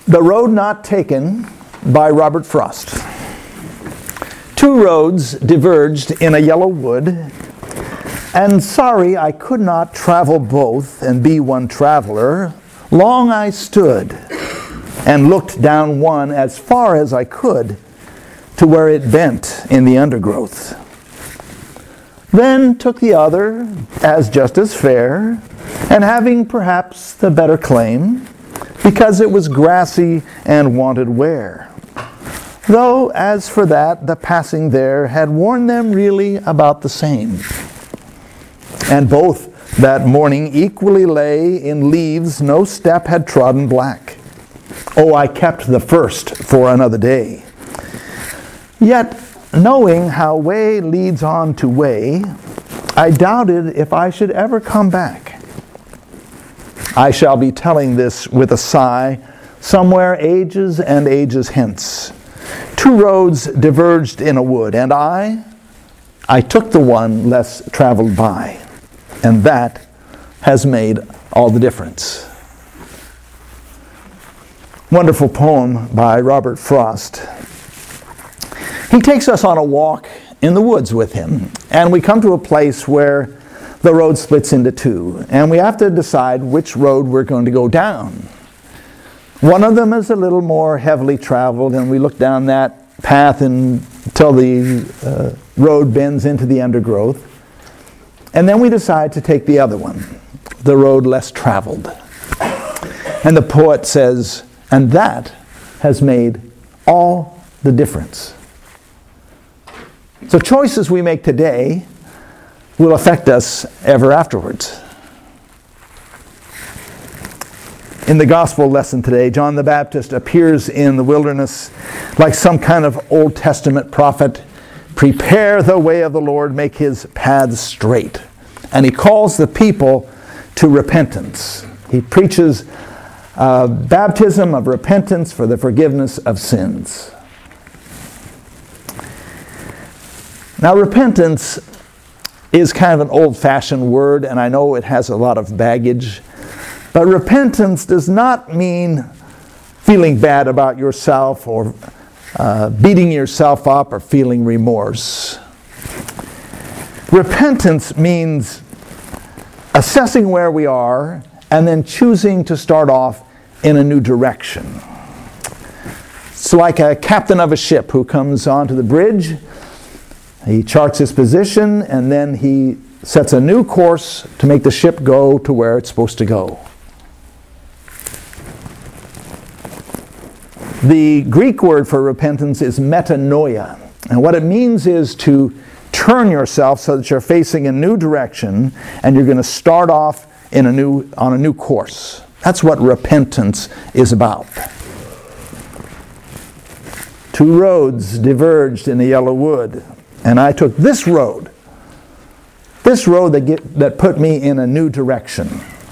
The Road Not Taken by Robert Frost. Two roads diverged in a yellow wood, and sorry I could not travel both and be one traveler. Long I stood and looked down one as far as I could to where it bent in the undergrowth. Then took the other as just as fair, and having perhaps the better claim, because it was grassy and wanted wear. Though, as for that, the passing there had worn them really about the same. And both that morning equally lay in leaves no step had trodden black. Oh, I kept the first for another day. Yet, knowing how way leads on to way, I doubted if I should ever come back. I shall be telling this with a sigh, somewhere ages and ages hence. Two roads diverged in a wood, and I took the one less traveled by, and that has made all the difference. Wonderful poem by Robert Frost. He takes us on a walk in the woods with him, and we come to a place where the road splits into two, and we have to decide which road we're going to go down. One of them is a little more heavily traveled, and we look down that path until the road bends into the undergrowth. And then we decide to take the other one, the road less traveled. And the poet says, and that has made all the difference. So choices we make today will affect us ever afterwards. In the gospel lesson today, John the Baptist appears in the wilderness like some kind of Old Testament prophet. Prepare the way of the Lord, make his paths straight. And he calls the people to repentance. He preaches baptism of repentance for the forgiveness of sins. Now, repentance is kind of an old-fashioned word, and I know it has a lot of baggage. But repentance does not mean feeling bad about yourself or beating yourself up or feeling remorse. Repentance means assessing where we are and then choosing to start off in a new direction. It's like a captain of a ship who comes onto the bridge. He charts his position, and then he sets a new course to make the ship go to where it's supposed to go. The Greek word for repentance is metanoia, and what it means is to turn yourself so that you're facing a new direction, and you're going to start off on a new course. That's what repentance is about. Two roads diverged in a yellow wood, and I took this road that put me in a new direction.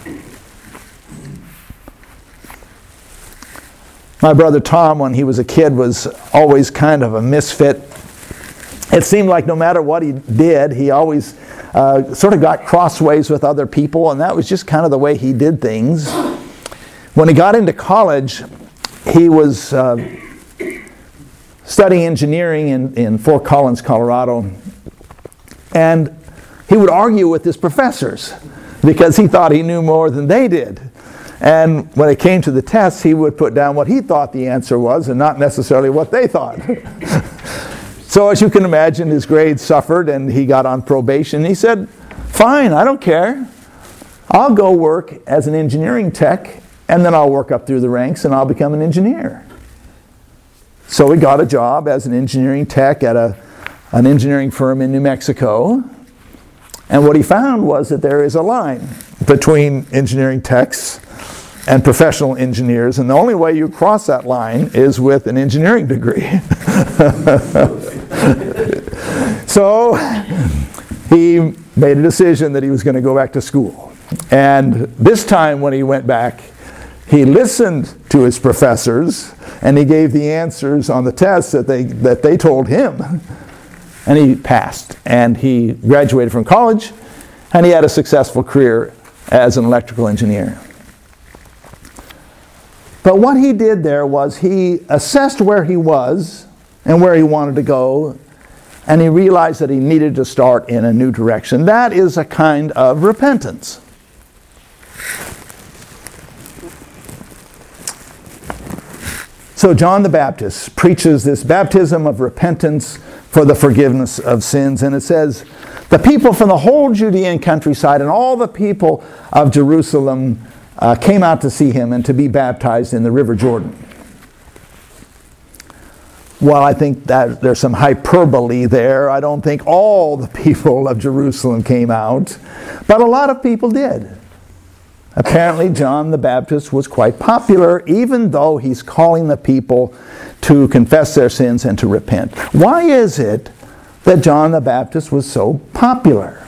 My brother Tom, when he was a kid, was always kind of a misfit. It seemed like no matter what he did, he always sort of got crossways with other people, and that was just kind of the way he did things. When he got into college, he was studying engineering in Fort Collins, Colorado, and he would argue with his professors because he thought he knew more than they did. And when it came to the tests, he would put down what he thought the answer was and not necessarily what they thought. So as you can imagine, his grades suffered and he got on probation. He said, fine, I don't care. I'll go work as an engineering tech, and then I'll work up through the ranks and I'll become an engineer. So he got a job as an engineering tech at an engineering firm in New Mexico. And what he found was that there is a line between engineering techs and professional engineers, and the only way you cross that line is with an engineering degree. So he made a decision that he was going to go back to school. And this time when he went back, he listened to his professors, and he gave the answers on the tests that they told him. And he passed, and he graduated from college, and he had a successful career as an electrical engineer. But what he did there was he assessed where he was and where he wanted to go, and he realized that he needed to start in a new direction. That is a kind of repentance. So John the Baptist preaches this baptism of repentance for the forgiveness of sins. And it says, the people from the whole Judean countryside and all the people of Jerusalem came out to see him and to be baptized in the river Jordan. Well, I think that there's some hyperbole there. I don't think all the people of Jerusalem came out, but a lot of people did. Apparently, John the Baptist was quite popular, even though he's calling the people to confess their sins and to repent. Why is it that John the Baptist was so popular?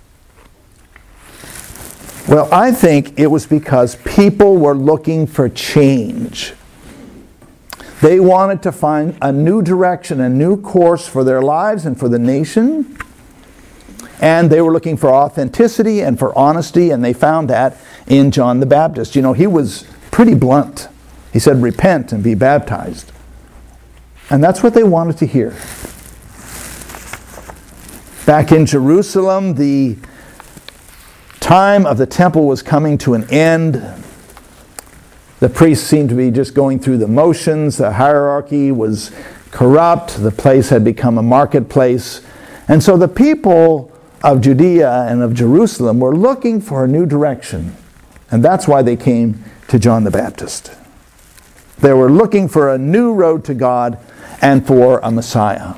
Well, I think it was because people were looking for change. They wanted to find a new direction, a new course for their lives and for the nation. And they were looking for authenticity and for honesty, and they found that in John the Baptist. You know, he was pretty blunt. He said, repent and be baptized. And that's what they wanted to hear. Back in Jerusalem, the time of the temple was coming to an end. The priests seemed to be just going through the motions. The hierarchy was corrupt. The place had become a marketplace. And so the people of Judea and of Jerusalem were looking for a new direction. And that's why they came to John the Baptist. They were looking for a new road to God and for a Messiah.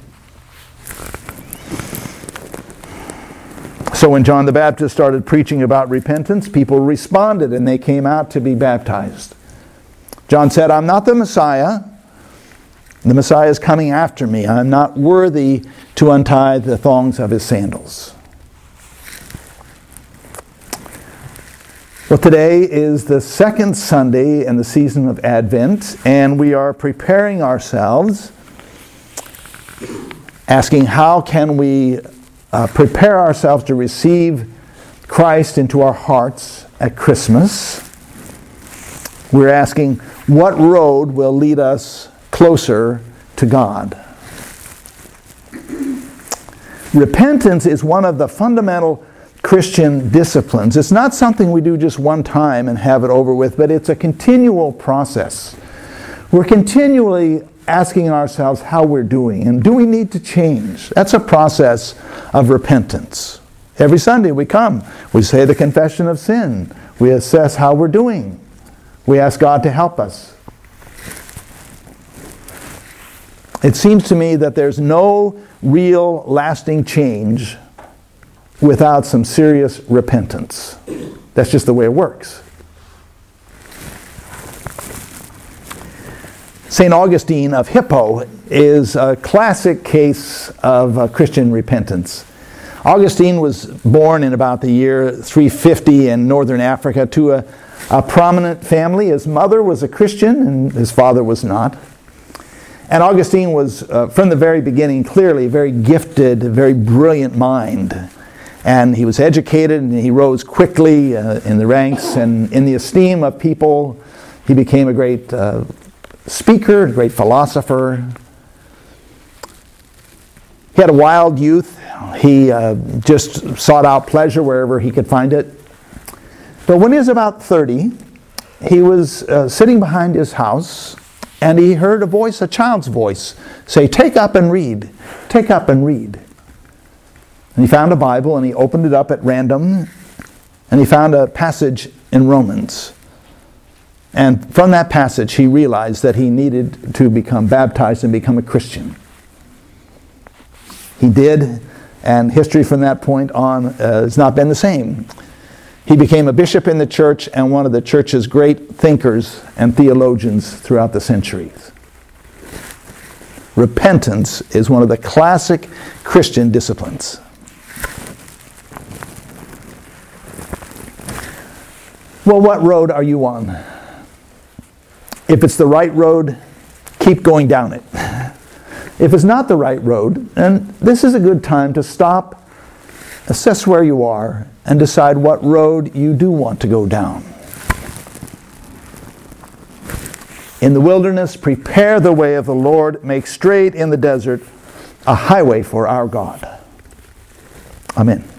So when John the Baptist started preaching about repentance, people responded and they came out to be baptized. John said, I'm not the Messiah. The Messiah is coming after me. I'm not worthy to untie the thongs of his sandals. Well, today is the second Sunday in the season of Advent, and we are preparing ourselves, asking how can we prepare ourselves to receive Christ into our hearts at Christmas. We're asking, what road will lead us closer to God? Repentance is one of the fundamental Christian disciplines. It's not something we do just one time and have it over with, but it's a continual process. We're continually asking ourselves how we're doing, and do we need to change? That's a process of repentance. Every Sunday we come, we say the confession of sin, we assess how we're doing, we ask God to help us. It seems to me that there's no real lasting change without some serious repentance. That's just the way it works. St. Augustine of Hippo is a classic case of Christian repentance. Augustine was born in about the year 350 in northern Africa to a prominent family. His mother was a Christian and his father was not. And Augustine was, from the very beginning, clearly a very gifted, very brilliant mind. And he was educated and he rose quickly in the ranks and in the esteem of people. He became a great speaker, a great philosopher. He had a wild youth. He just sought out pleasure wherever he could find it. But when he was about 30, he was sitting behind his house and he heard a voice, a child's voice, say, "Take up and read. Take up and read." And he found a Bible and he opened it up at random and he found a passage in Romans. And from that passage he realized that he needed to become baptized and become a Christian. He did, and history from that point on has not been the same. He became a bishop in the church and one of the church's great thinkers and theologians throughout the centuries. Repentance is one of the classic Christian disciplines. Well, what road are you on? If it's the right road, keep going down it. If it's not the right road, then this is a good time to stop, assess where you are, and decide what road you do want to go down. In the wilderness, prepare the way of the Lord. Make straight in the desert a highway for our God. Amen.